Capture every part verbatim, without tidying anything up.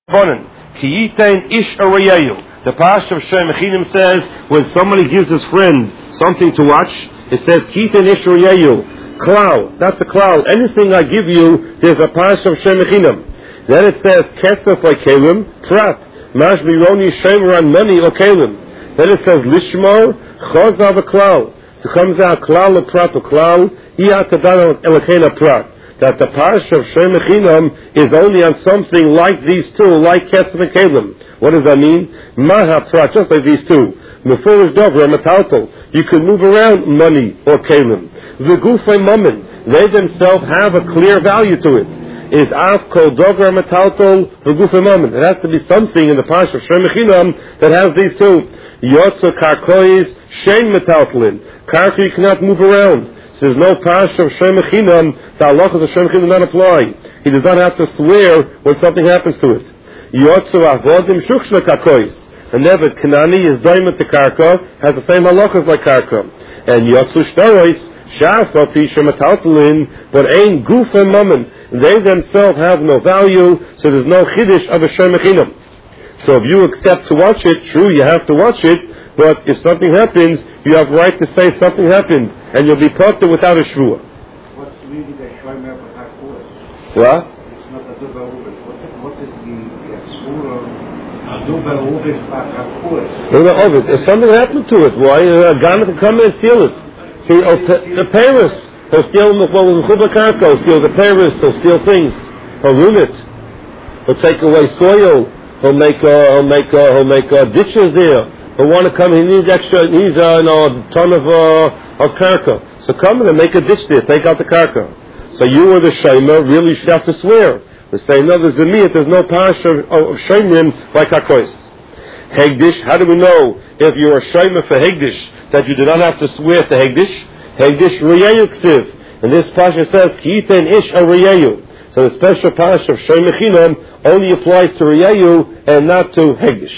Ish The Parsha of Shem Mechinim says when somebody gives his friend something to watch, it says Kitain Ish Reyayu. Klal, that's a klal. Anything I give you, there's a Parsha of Shem Mechinim. Then it says Kesef or Kelim, Prat, Mash Bironi Shemran money or Kelim. Then it says Lishmor, Chozav a klal. So comes out klal or Prat or klal, Iyatadana Elakena Prat. That the Parsha of Shem Mechinim is only on something like these two, like Kesef and Kelim. What does that mean? Maha Prat, just like these two. Mefurish Dover, Metaltal. You can move around money or Kelim. The Gufay Mammon, they themselves have a clear value to it. Is Af Kol Dover, Metaltal, the Gufay Mammon. It has to be something in the Parsha of Shem Mechinim that has these two. Yotza Karkois, Shem Metaltalin. Karko you cannot move around. So there's no Parsha of Shem Mechinim, the halachas of Shem Mechinim do not apply. He does not have to swear when something happens to it. Yotzu avodim shuchshna karkois. And never Kanani is daima to karka, has the same halachas like karka. And Yotzu shtarois, shafa pisha metaltalin, but ain guf and mammon. They themselves have no value, so there's no chiddush of a Shem Mechinim. So if you accept to watch it, true, you have to watch it, but if something happens, you have right to say something happened, and you'll be potter without a shvua. What's really the shomer of HaKodesh? What? It's not a duba uvis. What is the shvura? A duba uvis of HaKodesh. Duba uvis. If something happened to it, why? A gun can come in and steal it. See, oh, the Paris, he'll steal the Chubba he'll steal the Paris, he'll steal things, he'll ruin it. He'll take away soil, he'll make, uh, he'll make, uh, he'll make uh, ditches there. He'll want to come, he needs extra, he needs uh, you know, a ton of, uh, of karka. So come in and make a ditch there, take out the karka. So you or the shomer really should have to swear. We say, no, there's a miyat, there's no parsha of, of shomerim like hakois. Hegdish, how do we know if you're a shomer for hegdish, that you do not have to swear to hegdish? Hegdish reyayu ksiv. And this parsha says, kiiten ish a reyayu. So the special parsha of Shem Mechinim only applies to reyayu and not to hegdish.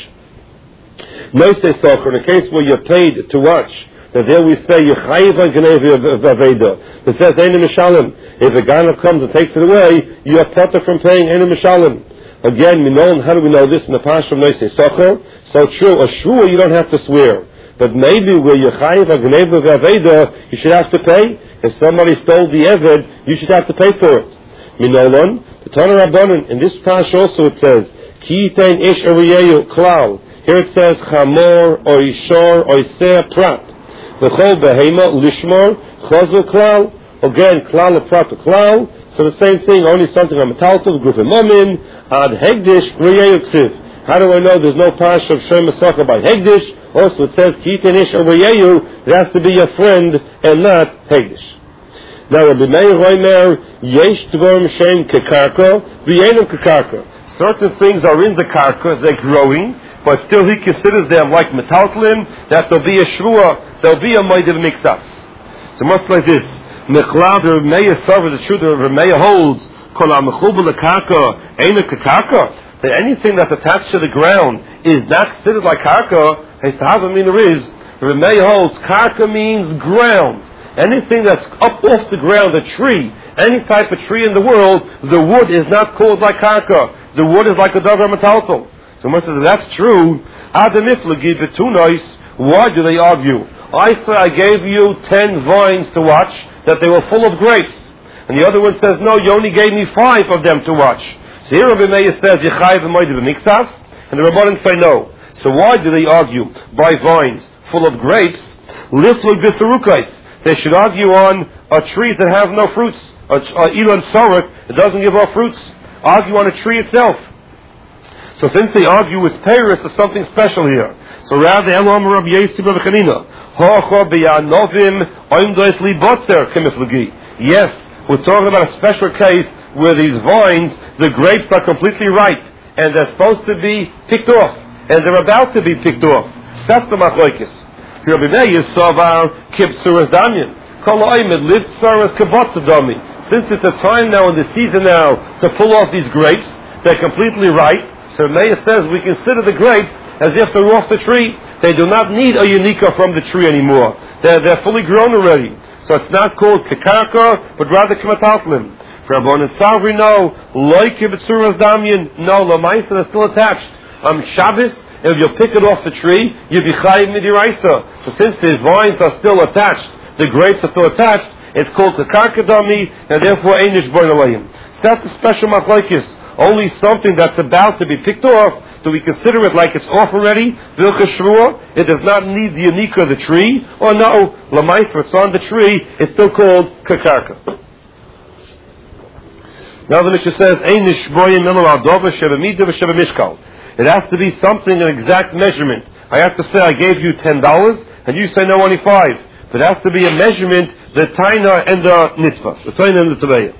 Noise Socher, in a case where you're paid to watch, that there we say, Yechayiv Ganevi Aveda. It says, Einu Mishalim. If a ganav comes and takes it away, you are potter from paying Einu Mishalim. Again, we know, how do we know this in the Parsha of Noise Socher? So true, a shvua you don't have to swear. But maybe where Yechayiv Ganevi Aveda, you should have to pay. If somebody stole the Eved, you should have to pay for it. Minolon, the Tana Rabbanon, in this Parsha also it says, Ki Yitain Ish Ariyeyu Klal. Here it says chamor or ishor or iseh prat. V'chol behema lishmor chozu klal. Again, klal prat klal. So the same thing, only something on metaltal group of momin ad hegdish reyeyu ksiv. How do I know there's no parsha of Shem Mesacha by hegdish? Also it says kitin ish or reyeyu. It has to be your friend and not hegdish. Now Rabbi Meir Roimer yesh dvorim shem kekarka v'yenim kekarka. Certain things are in the karka, they're growing. But still he considers them like metaltlin, that there'll be a shvua, there'll be a moedim mixas. So much like this, Mechlav, the Remeya serves the truth, the Remeya holds, Kol ha-mechubel le-karka, eina ke-karka, that anything that's attached to the ground is not considered like karka, has to have a meaner is, the Remeya holds, karka means ground. Anything that's up off the ground, a tree, any type of tree in the world, the wood is not called like karka. The wood is like a davar metaltal. So Moshe says, that's true. Adamiflagi betunois. Why do they argue? I say I gave you ten vines to watch, that they were full of grapes. And the other one says, no, you only gave me five of them to watch. So here Rabbi Meir says, Yechayiv v'moedim b'mixas, and the Rabbanan say no. So why do they argue by vines full of grapes? Liflug b'serukais. They should argue on a tree that have no fruits. A ilan sorek, it doesn't give off fruits. Argue on a tree itself. So since they argue with Paris, there's something special here. So rather, Elam Rabbi Yossi Bar Chanina, Hocha beyanovim oimdois libotzer kemiflagi. Yes, we're talking about a special case where these vines, the grapes are completely ripe, and they're supposed to be picked off, and they're about to be picked off. That's the machlokes. Rabbi Meir Savar kibtzuras damyan. Kol oimed lived saras kabotzadami. Since it's a time now in the season now to pull off these grapes, they're completely ripe. So Meir says we consider the grapes as if they're off the tree. They do not need a unika from the tree anymore. They're, they're fully grown already. So it's not called kekarka, but rather kemataltlim. Rabban and Savri, no. Like if it's Suras Damyan, no. Lamaisa, they're still attached. On Shabbos, if you pick it off the tree, you'll be Chayiv Midiraisa. So since the vines are still attached, the grapes are still attached, it's called Kakarka Dami, and therefore Einish Boin Alayim. So that's a special machlokes. Only something that's about to be picked off, do we consider it like it's off already? Vilcha Shrua, it does not need the Yanika of the tree, or no, Lamaisa, it's on the tree, it's still called Kakarka. Now the Mishnah says, Einish Boin Alayim, Sheva Midah, Sheva Mishkal. It has to be something, an exact measurement. I have to say I gave you ten dollars, and you say no, only five. But it has to be a measurement, the taina and the nitva, the taina and the taveya.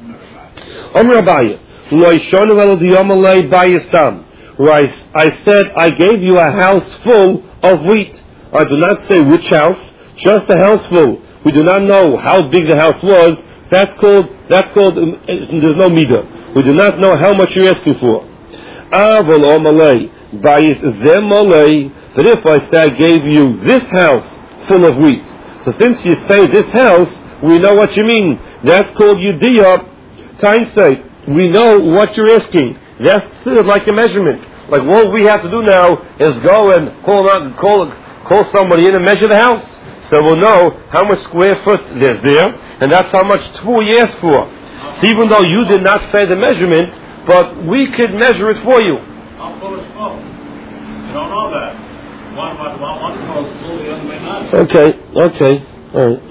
Amr Abaye, lo yishonu elo diyamalei bayistam. Where I, I said I gave you a house full of wheat. I do not say which house, just a house full. We do not know how big the house was. That's called, that's called, um, there's no midah. We do not know how much you're asking for. Avol omalei bayis zemolei. But if I say I gave you this house full of wheat, so since you say this house, we know what you mean. That's called Yudiyah. Time say we know what you're asking. That's considered like a measurement. Like what we have to do now is go and call out, call call somebody in and measure the house. So we'll know how much square foot there's there, and that's how much tfu you asked for. So even though you did not say the measurement, but we could measure it for you. How full is full? You don't know that. One, one, one, one full is full, the other may not. Okay, okay, all right.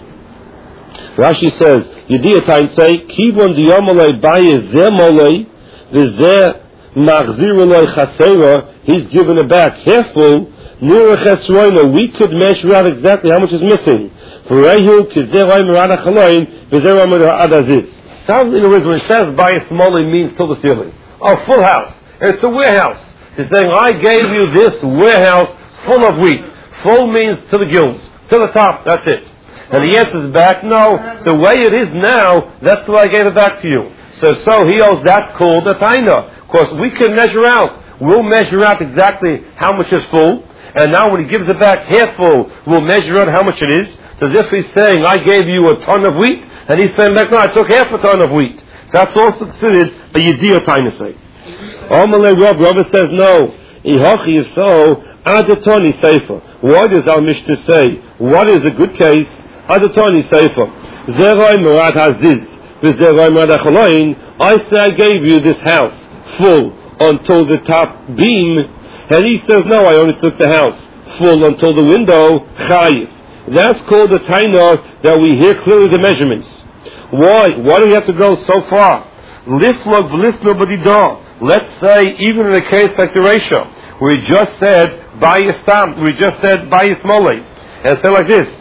Rashi says, Yediyah time say, Kibon diyamalei baye zemolei, v'zeh machzirulei chasera, he's given it back half full, nira chesroina, we could measure out exactly how much is missing. V'rehu kizeh roi merada chaloin, v'zeh roi merada adaziz. Sounds in the words when it says baye smolei means till the ceiling. A full house. It's a warehouse. He's saying, I gave you this warehouse full of wheat. Full means to the gills, to the top, that's it. And the answer is back, no, the way it is now, that's the way I gave it back to you. So, so he owes, that's called a taina. Of course, we can measure out. We'll measure out exactly how much is full, and now when he gives it back half full, we'll measure out how much it is. So as if he's saying, I gave you a ton of wheat, and he's saying back, no, I took half a ton of wheat. So that's also considered a yediyah taina say. Amalei Rav, Rav says no. Ihachi is so, adatoni seifa. What does our Mishnah say? What is a good case? Adatoni seifa. Zeroi murad haziz. V'zeroi murad achaloin. I say I gave you this house full until the top beam. And he says, no, I only took the house full until the window. Chayiv. That's called the taina that we hear clearly the measurements. Why? Why do we have to go so far? Liflog v'lisno b'didah. Let's say, even in a case like the ratio, we just said, bayis stam, we just said, bayis molei. And say like this,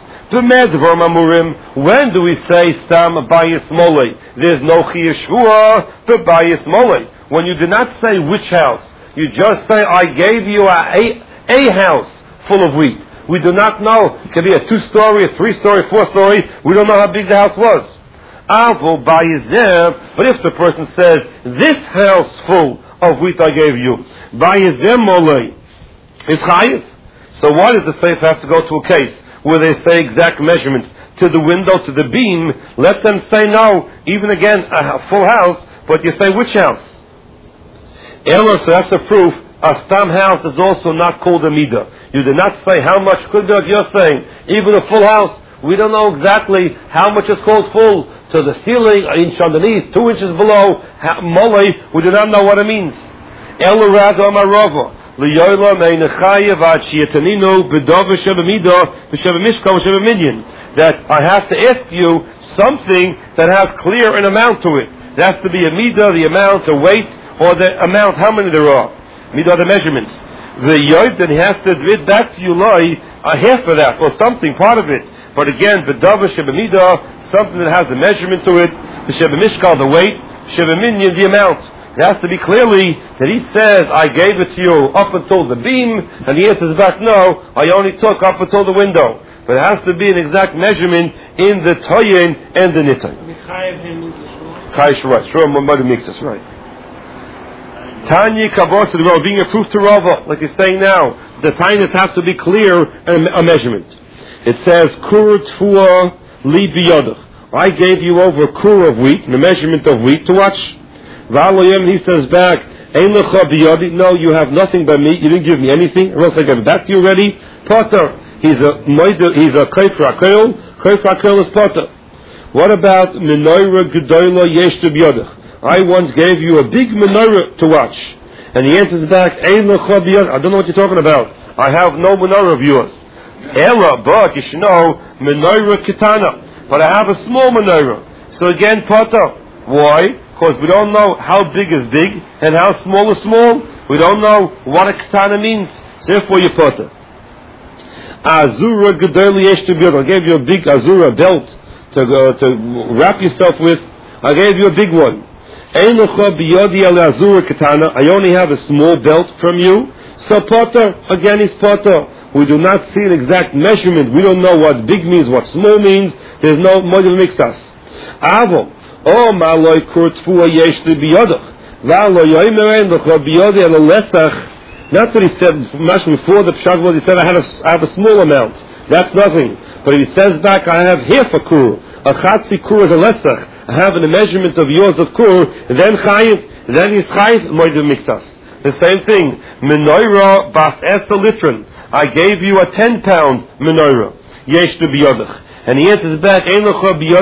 when do we say stam bayis molei? There's no chiyuv shvua, but bayis molei. When you did not say which house, you just say, I gave you a, a, a house full of wheat. We do not know, it could be a two-story, a three-story, four-story, we don't know how big the house was. But if the person says, this house full of wheat I gave you, bayizem molei, is chayiv. So why does the seif have to go to a case where they say exact measurements to the window, to the beam? Let them say no, even again, a full house, but you say which house? Ella, so that's a proof, a stam house is also not called a midah. You did not say how much could be, you're saying, even a full house, we don't know exactly how much is called full. To the ceiling, an inch underneath, two inches below, molei, we do not know what it means. That I have to ask you something that has clear an amount to it. It has to be a midah, the amount, the weight, or the amount, how many there are. Midah, the measurements. The yoid, then he has to admit back to you, loy, a half of that, or something, part of it. But again, b'dava shebemidah, something that has a measurement to it, the shebemishkal, the weight, shebeminyan, the amount. It has to be clearly that he says, I gave it to you up until the beam, and the answer is back, no, I only took up until the window. But it has to be an exact measurement in the toyin and the nitay. Chayiv, right, sure, Mother makes us right. Tanya Kabos, being a proof to Rava, like he's saying now, the tainas have to be clear and a measurement. It says, Kur tfua li biyodach. I gave you over a kur of wheat, the measurement of wheat to watch. V'aloyem, he says back, Ein lecha biyadi, no, you have nothing by me, you didn't give me anything, or else I gave it back to you already. Potter, he's a he's a kayf rakel, kayf rakel is potter. What about menorah gedola yesh biyadach? I once gave you a big menorah to watch. And he answers back, Ein lecha biyadi, I don't know what you're talking about. I have no menorah of yours. Ella, but you should know, menorah ketana, but I have a small menorah. So again, potter. Why? Because we don't know how big is big and how small is small. We don't know what a katana means. Therefore, you put it. Azura gedoli yesh biyad. I gave you a big azura belt to uh, to wrap yourself with. I gave you a big one. Ein lecha biyadi al azura katana. I only have a small belt from you. So potter, again is potter. We do not see an exact measurement. We don't know what big means, what small means. There's no model mixas. Avo. Oh, maloi kurtfua yesh li biyodach. V'alo yoimerein l'cha biyodi al lesach. Not that he said, much before the pshag was, he said, I have, a, I have a small amount. That's nothing. But if he says back, I have half a kur. A chatzi kur is a lesach. I have a measurement of yours of kur. Then chayiv. Then he's chayiv, moidu mixas. The same thing. Menorah bas esa litron. I gave you a ten pound menorah. Yesh li biyodach. And he answers back, I only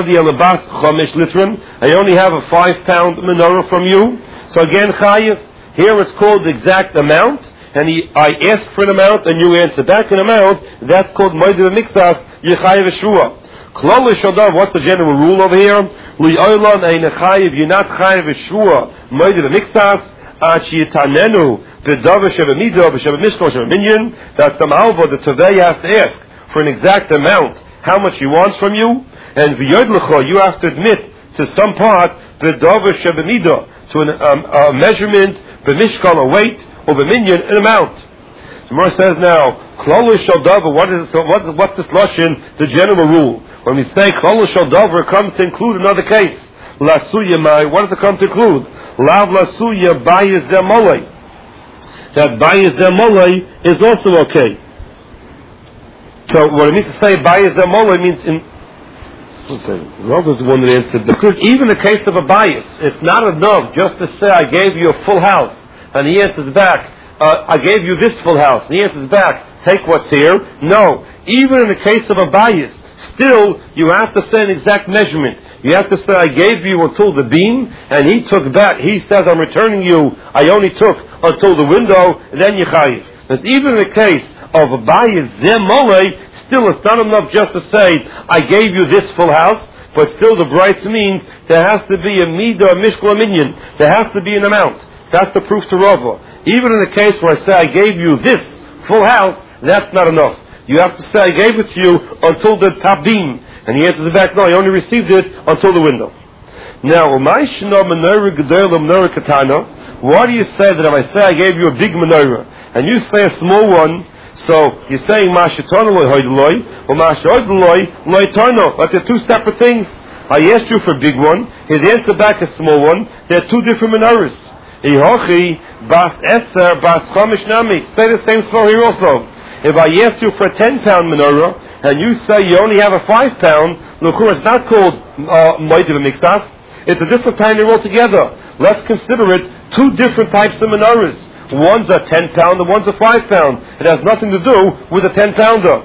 have a five pound menorah from you. So again, chayiv, here it's called the exact amount, and he, I ask for an amount, and you answer back an amount, that's called moedim mixas, yechayiv shua. Klal shadav, what's the general rule over here? Li'olam ein chayiv, you're not chayiv shua, moedim mixas, achi yitanenu, b'davar shebemidah, b'shebemishkol, shebeminyan, that somehow the Tavei has to ask for an exact amount, how much he wants from you, and v'yodlecha, you have to admit to some part b'davar shebemidah, to an, um, a measurement, b'mishkal, a weight, or b'minyan, an amount. So Gemara says now, klal shel davar, what is so what, what's this lashon? The general rule. When we say klal shel davar, it comes to include another case. Lasuya mai, what does it come to include? Lav lasuya bayis zemolei. That bayis zemolei is also okay. So what it means to say bayis zemolei means in. Rav is the one that answered. Because even in the case of a bias, it's not enough just to say I gave you a full house, and he answers back, uh, I gave you this full house, and he answers back, take what's here. No, even in the case of a bias, still you have to say an exact measurement. You have to say I gave you until the beam, and he took back. He says I'm returning you. I only took until the window, and then you chayiv. Because even in the case of a bias zemolei, still, it's not enough just to say, I gave you this full house, but still the Bryce means there has to be a midah, a mishkal, a minyan. There has to be an amount. That's the proof to Rava. Even in the case where I say, I gave you this full house, that's not enough. You have to say, I gave it to you until the top beam. And he answers back, no, I only received it until the window. Now, why do you say that if I say I gave you a big menorah, and you say a small one, so you're saying Mashatana loy hoydaloi or Mashoydaloi loy tarno, but they're two separate things. I asked you for a big one, his answer back a small one. They're two different menorahs. Ihochi bas eser bas chamish nami. Say the same story here also. If I ask you for a ten pound menorah and you say you only have a five pound, look, it's not called moedim mixas. It's a different time altogether. Let's consider it two different types of menorahs. One's a ten pound and one's a five pound. It has nothing to do with a ten pounder.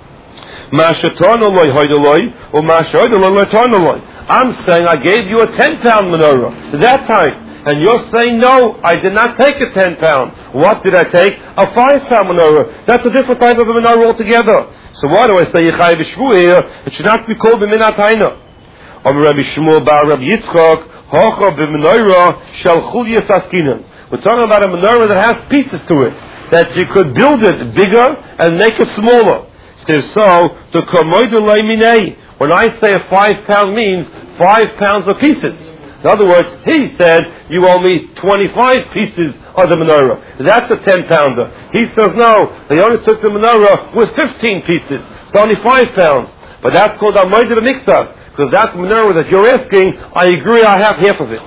I'm saying I gave you a ten pound menorah that time, and you're saying no, I did not take a ten pound. What did I take? A five pound menorah. That's a different type of a menorah altogether. So why do I say Yechayev Shvu here? It should not be called b'minat haina. Om Rabbi Shmuel bar Rabbi Yitzchak hocha b'menorah shel chulyas askinan. We're talking about a menorah that has pieces to it, that you could build it bigger and make it smaller. So, to komoidulay minei, when I say a five pound means five pounds of pieces. In other words, he said, you owe me twenty-five pieces of the menorah. That's a ten pounder. He says, no, they only took the menorah with fifteen pieces. It's only five pounds. But that's called a moedim mixas, because that menorah that you're asking, I agree I have half of it.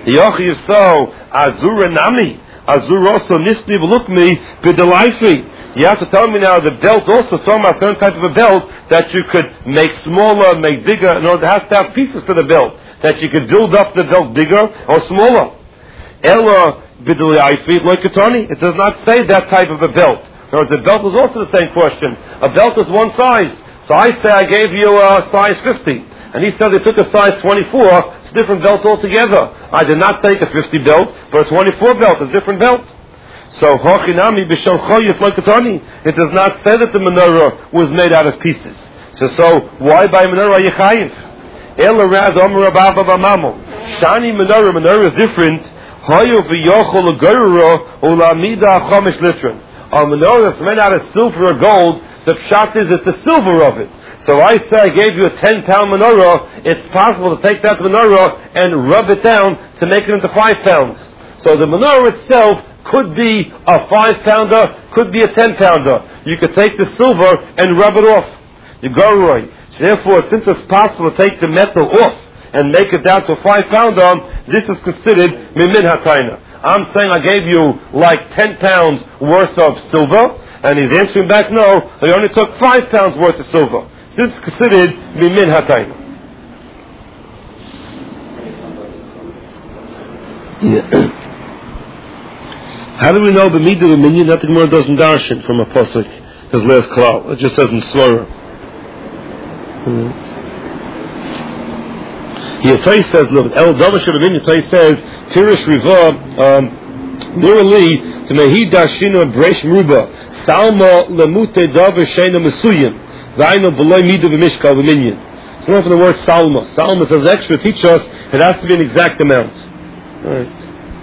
Yochi so Azura Nami, Azura also Nisni V'Lukmi B'Delaifi. You have to tell me now the belt also is talking about a certain type of a belt that you could make smaller, make bigger. No, it has to have pieces to the belt that you could build up the belt bigger or smaller. Ella bidul ya'ifit lo ketani. It does not say that type of a belt. In other words, the belt is also the same question. A belt is one size. So I say I gave you a size fifty. And he said they took a size twenty-four. It's a different belt altogether. I did not take a fifty belt, but a twenty-four belt is a different belt. So, it does not say that the menorah was made out of pieces. So, so why by menorah yechayiv? Ela raz omer abava b'mamol. Shani menorah, menorah is different. Hayu v'yochol l'gorura ulamida chomish litron. A menorah that's made out of silver or gold, the pshat is it's the silver of it. So I say I gave you a ten pound menorah, it's possible to take that menorah and rub it down to make it into five pounds. So the menorah itself could be a five pounder, could be a ten pounder. You could take the silver and rub it off. You go right. So therefore, since it's possible to take the metal off and make it down to a five pounder, this is considered mimin hatayna. I'm saying I gave you like ten pounds worth of silver, and he's answering back, no, I only took five pounds worth of silver. This is considered mimin hatayna. Yeah. How do we know the midah of minyan? That the Gemara doesn't darshan from a pasuk. His last klal. It just says in Svara. Yatai says, look, El Davash of minyan. Yatai says, Pirish Riva, Nurali, to Mehi Dashina Bresh Ruba, Salma Lemute Davash Shena Mesuyim, Vaino Beloy midah v'mishkal v'minyan. It's not for the word Salma. Salma says extra. Teach us it has to be an exact amount. All right.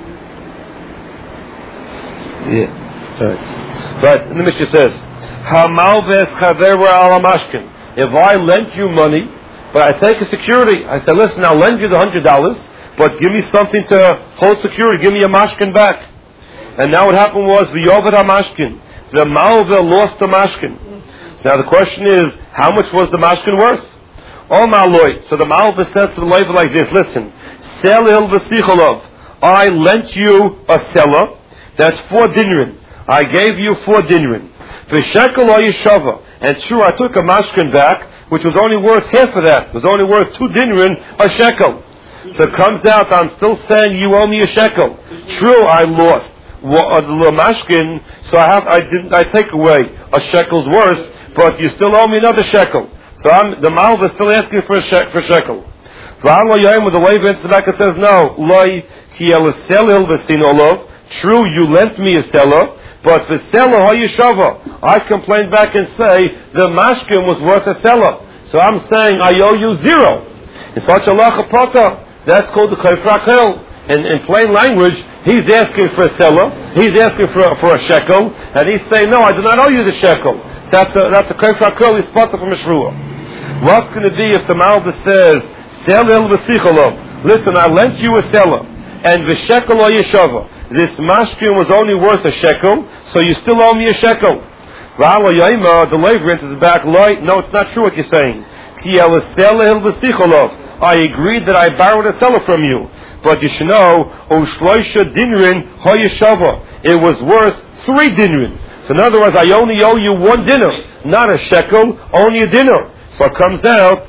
Yeah, right. But the Mishnah says, "Hamalves chavera al mashkin." If I lent you money, but I take a security, I say, "Listen, I'll lend you the hundred dollars, but give me something to hold security. Give me a mashkin back." And now what happened was the yovad mashkin. The malve lost the mashkin. So now the question is, how much was the mashkin worth? Oh maloy. So the malve said to the leiva like this: "Listen, selil v'sicholov. I lent you a seller. That's four dinrin. I gave you four dinrin. V'shekel yeshava. And sure, I took a mashkin back, which was only worth half of that. It was only worth two dinrin, a shekel. So it comes out, I'm still saying you owe me a shekel. True, I lost the mashkin, so I have, I didn't, I take away a shekel's worth, but you still owe me another shekel. So I'm, the malva is still asking for a shek, for shekel. V'alo yoyim with the way answers back and says, no, loy ki eliselil v'sinolov. True, you lent me a seller, but the seller hayishava. I complain back and say the mashkin was worth a seller. So I'm saying I owe you zero. In such a lacha prata, that's called the kayfrakel. In, in plain language, he's asking for a seller, he's asking for a, for a shekel, and he's saying, no, I do not owe you the shekel. That's a that's a kayfrakel. He's spotted from a shrua. What's going to be if the malva says selil v'sicholov? Listen, I lent you a seller, and the shekel hayishava. This mashkin was only worth a shekel, so you still owe me a shekel. The leiver answers back, no, it's not true what you're saying. I agreed that I borrowed a seller from you, but you should know, it was worth three dinrin. So in other words, I only owe you one dinner, not a shekel, only a dinner. So it comes out,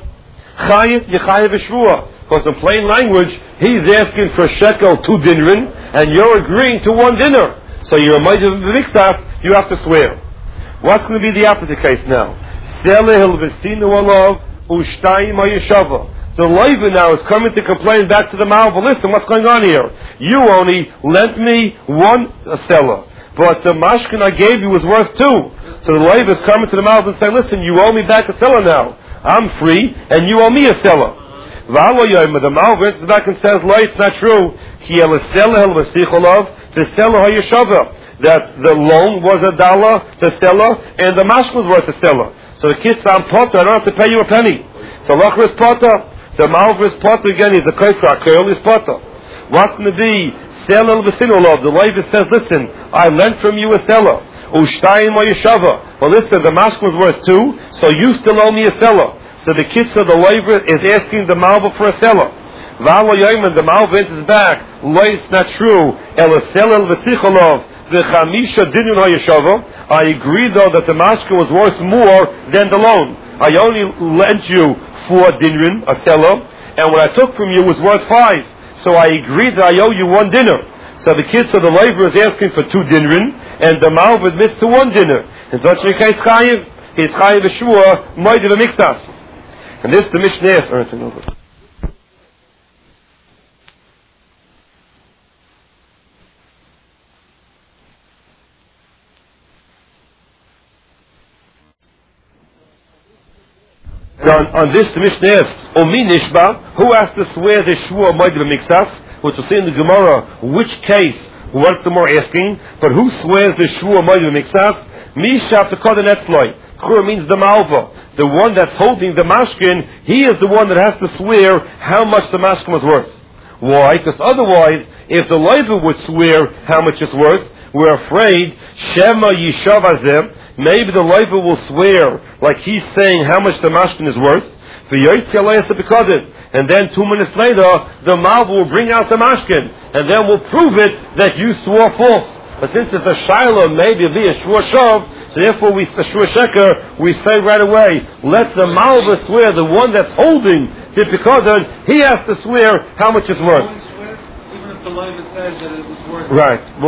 because in plain language, he's asking for a shekel, two dinrin, and you're agreeing to one dinner. So you're a mitzvah v'miksas, you have to swear. What's going to be the opposite case now? The leiva now is coming to complain back to the malva. Listen, what's going on here? You only lent me one seller, but the mashkin I gave you was worth two. So the leiva is coming to the malva and saying, listen, you owe me back a seller now. I'm free, and you owe me a seller. The malva answers back and says, "No, it's not true. The seller that the loan was a dollar, the seller, and the mashkin was worth a seller. So the kids I'm potter, I don't have to pay you a penny. So lachar is potter. The malva is potter again. He's a koifra. Koil is potter. What's going to be seller v'sinolov? The leiva says, listen, I lent from you a seller. Ushtayim yeshava. Well, listen, the mashkin was worth two, so you still owe me a seller. So the kitzah, the leiver, is asking the malva for a seller. V'alo yoyman, the malva answers back, lo, it's not true. El selel v'sicholov. the chamisha dinun hayeshava. I agree though that the mashka was worth more than the loan. I only lent you four dinrin, a seller, and what I took from you was worth five. So I agreed that I owe you one dinner. So the kids of the laborer is asking for two dinrin, and the malv admits to one dinner. And such a case chayiv, he's chayiv b'shua moed b'miktas. And this the Mishnah asks. On, on this, the Mishnah asks, Omi Nishba, who has to swear the Shua Moed B'Miksas? Which we'll see in the Gemara, which case, what's the more asking, but who swears the Shua Moed B'Miksas? Misha Pekod Netzloi. Chur means the Malva. The one that's holding the mashkin, he is the one that has to swear how much the mashkin was worth. Why? Because otherwise, if the Leiva would swear how much it's worth, we're afraid, Shema Yishav Azem, maybe the Leiva will swear like he's saying how much the mashkin is worth. And then two minutes later, the Malva will bring out the mashkin, and then we'll prove it that you swore false. But since it's a shiloh, maybe it'll be a shua shav, so therefore we a shua sheker, we say right away, let the Malva swear, the one that's holding the pekadon, he has to swear how much it's worth. Even if the Leiva says that it was worth. Right.